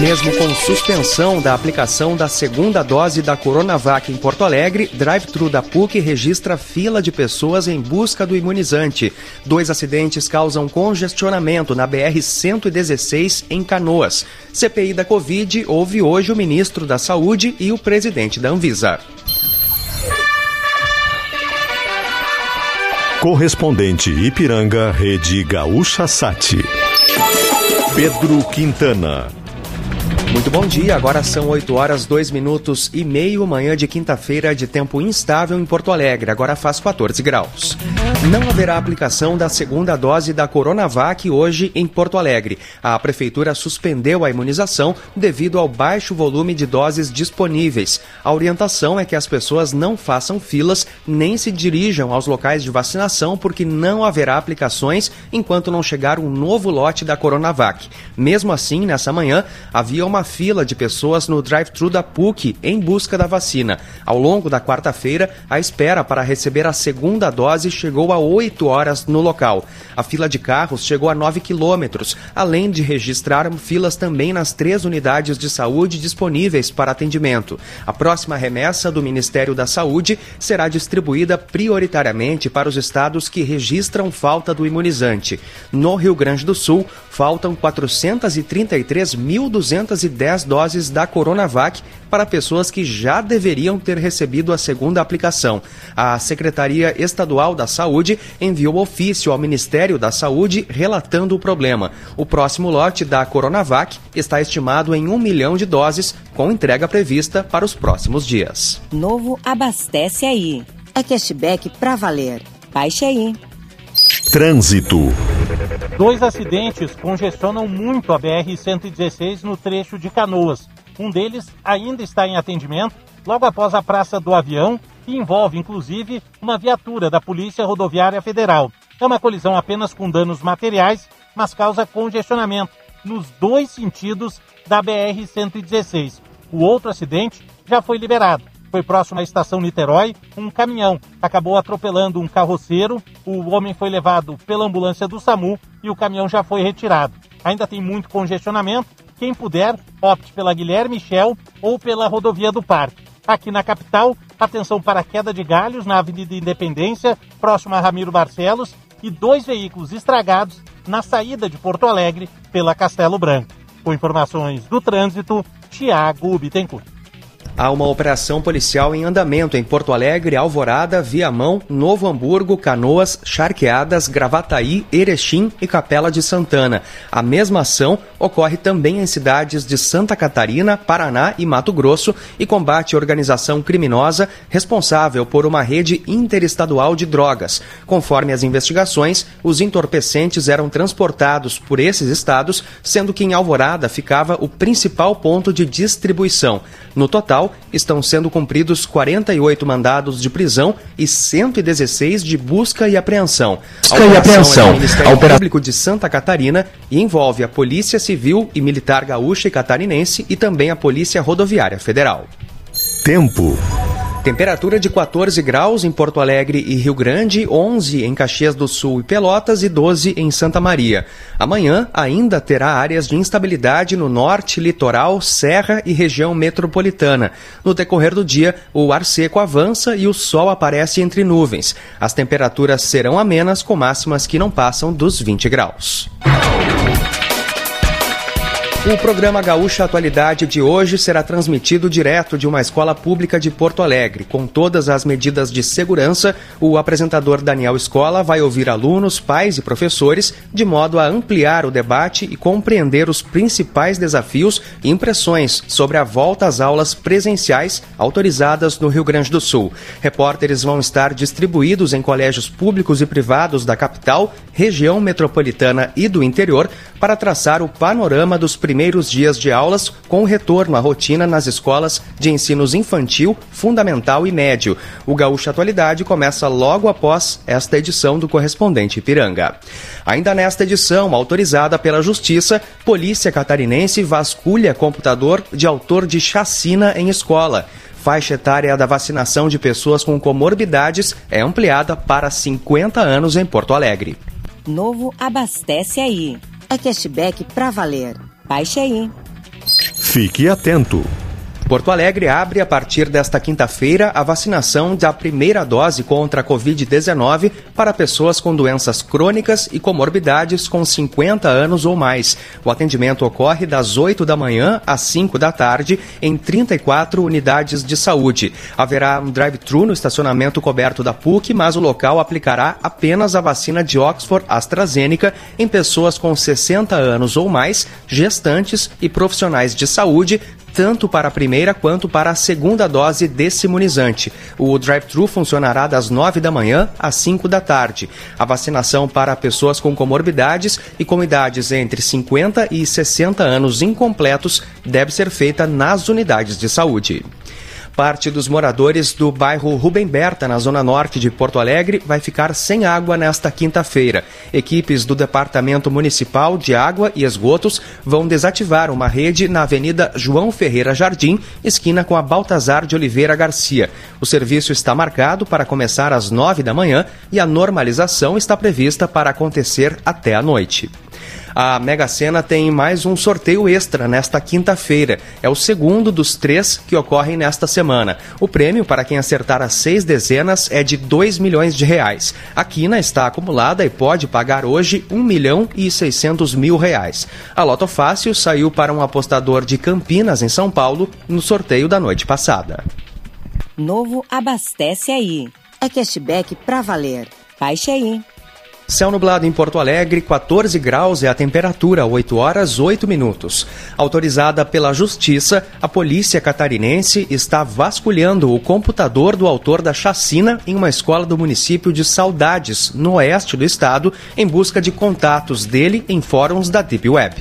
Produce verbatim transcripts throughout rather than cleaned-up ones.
Mesmo com suspensão da aplicação da segunda dose da Coronavac em Porto Alegre, drive-thru da P U C registra fila de pessoas em busca do imunizante. Dois acidentes causam congestionamento na B R cento e dezesseis em Canoas. C P I da Covid ouve hoje o ministro da Saúde e o presidente da Anvisa. Correspondente Ipiranga, Rede Gaúcha Sat. Pedro Quintana. Muito bom dia, agora são oito horas, dois minutos e meio, manhã de quinta-feira de tempo instável em Porto Alegre, agora faz quatorze graus. Não haverá aplicação da segunda dose da Coronavac hoje em Porto Alegre. A Prefeitura suspendeu a imunização devido ao baixo volume de doses disponíveis. A orientação é que as pessoas não façam filas nem se dirijam aos locais de vacinação porque não haverá aplicações enquanto não chegar um novo lote da Coronavac. Mesmo assim, nessa manhã, havia uma fila de pessoas no drive-thru da P U C em busca da vacina. Ao longo da quarta-feira, a espera para receber a segunda dose chegou a oito horas no local. A fila de carros chegou a nove quilômetros, além de registrar filas também nas três unidades de saúde disponíveis para atendimento. A próxima remessa do Ministério da Saúde será distribuída prioritariamente para os estados que registram falta do imunizante. No Rio Grande do Sul, faltam quatrocentas e trinta e três mil duzentas e dez doses da Coronavac para pessoas que já deveriam ter recebido a segunda aplicação. A Secretaria Estadual da Saúde enviou ofício ao Ministério da Saúde relatando o problema. O próximo lote da Coronavac está estimado em um milhão de doses, com entrega prevista para os próximos dias. Novo Abastece Aí. É cashback pra valer. Baixe aí. Trânsito. Dois acidentes congestionam muito a B R cento e dezesseis no trecho de Canoas. Um deles ainda está em atendimento, logo após a Praça do Avião, e envolve, inclusive, uma viatura da Polícia Rodoviária Federal. É uma colisão apenas com danos materiais, mas causa congestionamento nos dois sentidos da B R cento e dezesseis. O outro acidente já foi liberado. Foi próximo à estação Niterói, um caminhão acabou atropelando um carroceiro, o homem foi levado pela ambulância do SAMU e o caminhão já foi retirado. Ainda tem muito congestionamento, quem puder, opte pela Guilherme Michel ou pela rodovia do Parque. Aqui na capital, atenção para a queda de galhos na Avenida Independência, próximo a Ramiro Barcelos, e dois veículos estragados na saída de Porto Alegre pela Castelo Branco. Com informações do trânsito, Tiago Bittencourt. Há uma operação policial em andamento em Porto Alegre, Alvorada, Viamão, Novo Hamburgo, Canoas, Charqueadas, Gravataí, Erechim e Capela de Santana. A mesma ação ocorre também em cidades de Santa Catarina, Paraná e Mato Grosso e combate a organização criminosa responsável por uma rede interestadual de drogas. Conforme as investigações, os entorpecentes eram transportados por esses estados, sendo que em Alvorada ficava o principal ponto de distribuição. No total, estão sendo cumpridos quarenta e oito mandados de prisão e cento e dezesseis de busca e apreensão. A operação, e apreensão. É do Ministério a opera... Público de Santa Catarina e envolve a Polícia Civil e Militar Gaúcha e Catarinense e também a Polícia Rodoviária Federal. Tempo. Temperatura de quatorze graus em Porto Alegre e Rio Grande, onze em Caxias do Sul e Pelotas e doze em Santa Maria. Amanhã ainda terá áreas de instabilidade no norte, litoral, serra e região metropolitana. No decorrer do dia, o ar seco avança e o sol aparece entre nuvens. As temperaturas serão amenas com máximas que não passam dos vinte graus. O programa Gaúcha Atualidade de hoje será transmitido direto de uma escola pública de Porto Alegre. Com todas as medidas de segurança, o apresentador Daniel Escola vai ouvir alunos, pais e professores de modo a ampliar o debate e compreender os principais desafios e impressões sobre a volta às aulas presenciais autorizadas no Rio Grande do Sul. Repórteres vão estar distribuídos em colégios públicos e privados da capital, região metropolitana e do interior para traçar o panorama dos primeiros dias de aulas com o retorno à rotina nas escolas de ensinos infantil, fundamental e médio. O Gaúcha Atualidade começa logo após esta edição do Correspondente Ipiranga. Ainda nesta edição, autorizada pela Justiça, Polícia Catarinense vasculha computador de autor de chacina em escola. Faixa etária da vacinação de pessoas com comorbidades é ampliada para cinquenta anos em Porto Alegre. Novo Abastece Aí. É cashback pra valer. Baixe aí. Fique atento. Porto Alegre abre a partir desta quinta-feira a vacinação da primeira dose contra a covid dezenove para pessoas com doenças crônicas e comorbidades com cinquenta anos ou mais. O atendimento ocorre das oito da manhã às cinco da tarde em trinta e quatro unidades de saúde. Haverá um drive-thru no estacionamento coberto da P U C, mas o local aplicará apenas a vacina de Oxford AstraZeneca em pessoas com sessenta anos ou mais, gestantes e profissionais de saúde, tanto para a primeira quanto para a segunda dose desse imunizante. O drive-thru funcionará das nove da manhã às cinco da tarde. A vacinação para pessoas com comorbidades e com idades entre cinquenta e sessenta anos incompletos deve ser feita nas unidades de saúde. Parte dos moradores do bairro Rubem Berta, na zona norte de Porto Alegre, vai ficar sem água nesta quinta-feira. Equipes do Departamento Municipal de Água e Esgotos vão desativar uma rede na Avenida João Ferreira Jardim, esquina com a Baltazar de Oliveira Garcia. O serviço está marcado para começar às nove da manhã e a normalização está prevista para acontecer até a noite. A Mega Sena tem mais um sorteio extra nesta quinta-feira. É o segundo dos três que ocorrem nesta semana. O prêmio para quem acertar as seis dezenas é de dois milhões de reais. A quina está acumulada e pode pagar hoje um milhão e seiscentos mil reais. A Loto Fácil saiu para um apostador de Campinas, em São Paulo, no sorteio da noite passada. Novo Abastece Aí. É cashback pra valer. Baixe aí. Céu nublado em Porto Alegre, quatorze graus é a temperatura, oito horas, oito minutos. Autorizada pela Justiça, a polícia catarinense está vasculhando o computador do autor da chacina em uma escola do município de Saudades, no oeste do estado, em busca de contatos dele em fóruns da Deep Web.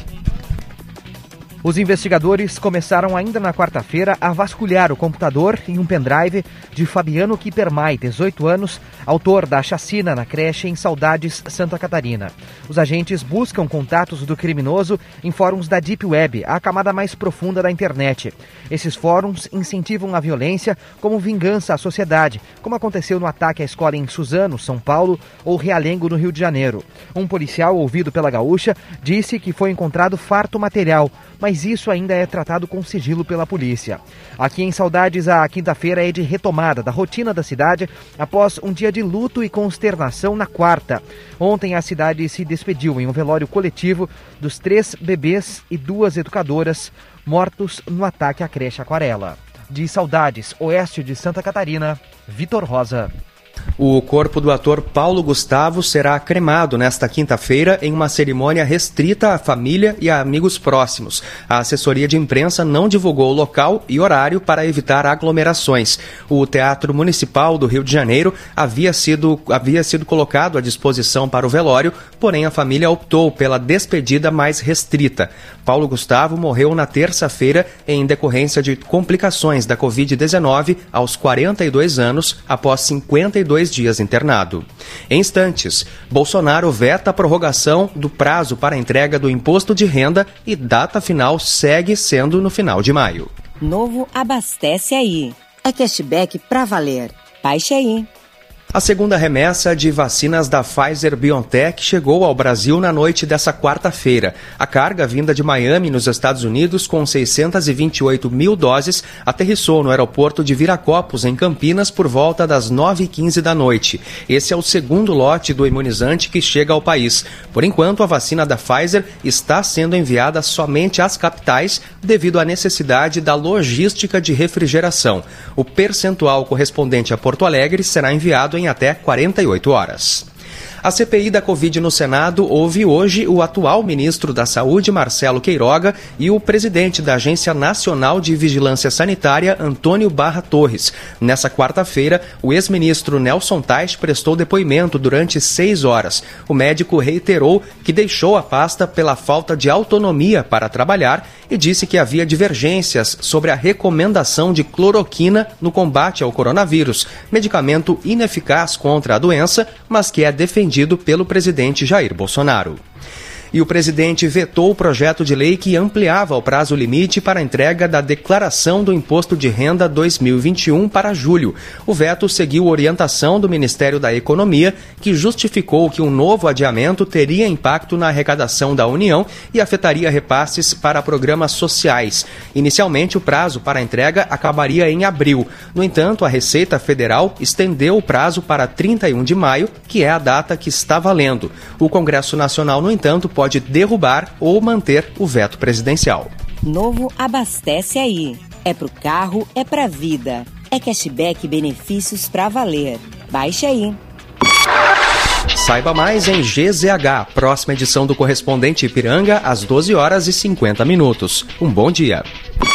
Os investigadores começaram ainda na quarta-feira a vasculhar o computador e um pendrive de Fabiano Kipermai, dezoito anos, autor da chacina na creche em Saudades, Santa Catarina. Os agentes buscam contatos do criminoso em fóruns da Deep Web, a camada mais profunda da internet. Esses fóruns incentivam a violência como vingança à sociedade, como aconteceu no ataque à escola em Suzano, São Paulo, ou Realengo, no Rio de Janeiro. Um policial ouvido pela Gaúcha disse que foi encontrado farto material, mas mas isso ainda é tratado com sigilo pela polícia. Aqui em Saudades, a quinta-feira é de retomada da rotina da cidade após um dia de luto e consternação na quarta. Ontem a cidade se despediu em um velório coletivo dos três bebês e duas educadoras mortos no ataque à creche Aquarela. De Saudades, oeste de Santa Catarina, Vitor Rosa. O corpo do ator Paulo Gustavo será cremado nesta quinta-feira em uma cerimônia restrita à família e a amigos próximos. A assessoria de imprensa não divulgou o local e horário para evitar aglomerações. O Teatro Municipal do Rio de Janeiro havia sido, havia sido colocado à disposição para o velório, porém a família optou pela despedida mais restrita. Paulo Gustavo morreu na terça-feira em decorrência de complicações da covid dezenove aos quarenta e dois anos, após cinquenta e dois dias internado. Em instantes, Bolsonaro veta a prorrogação do prazo para a entrega do imposto de renda e data final segue sendo no final de maio. Novo Abastece Aí. É cashback pra valer. Baixe aí. A segunda remessa de vacinas da Pfizer-BioNTech chegou ao Brasil na noite dessa quarta-feira. A carga vinda de Miami, nos Estados Unidos, com seiscentas e vinte e oito mil doses, aterrissou no aeroporto de Viracopos, em Campinas, por volta das nove e quinze da noite. Esse é o segundo lote do imunizante que chega ao país. Por enquanto, a vacina da Pfizer está sendo enviada somente às capitais, devido à necessidade da logística de refrigeração. O percentual correspondente a Porto Alegre será enviado em em até quarenta e oito horas. A C P I da Covid no Senado ouve hoje o atual ministro da Saúde, Marcelo Queiroga, e o presidente da Agência Nacional de Vigilância Sanitária, Antônio Barra Torres. Nessa quarta-feira, o ex-ministro Nelson Teich prestou depoimento durante seis horas. O médico reiterou que deixou a pasta pela falta de autonomia para trabalhar e disse que havia divergências sobre a recomendação de cloroquina no combate ao coronavírus, medicamento ineficaz contra a doença, mas que é defendido pelo presidente Jair Bolsonaro. E o presidente vetou o projeto de lei que ampliava o prazo limite para a entrega da declaração do Imposto de Renda dois mil e vinte e um para julho. O veto seguiu orientação do Ministério da Economia, que justificou que um novo adiamento teria impacto na arrecadação da União e afetaria repasses para programas sociais. Inicialmente, o prazo para a entrega acabaria em abril. No entanto, a Receita Federal estendeu o prazo para trinta e um de maio, que é a data que está valendo. O Congresso Nacional, no entanto, pode derrubar ou manter o veto presidencial. Novo Abastece Aí. É pro carro, é pra vida. É cashback e benefícios pra valer. Baixe aí. Saiba mais em G Z H, próxima edição do Correspondente Ipiranga, às doze horas e cinquenta minutos. Um bom dia.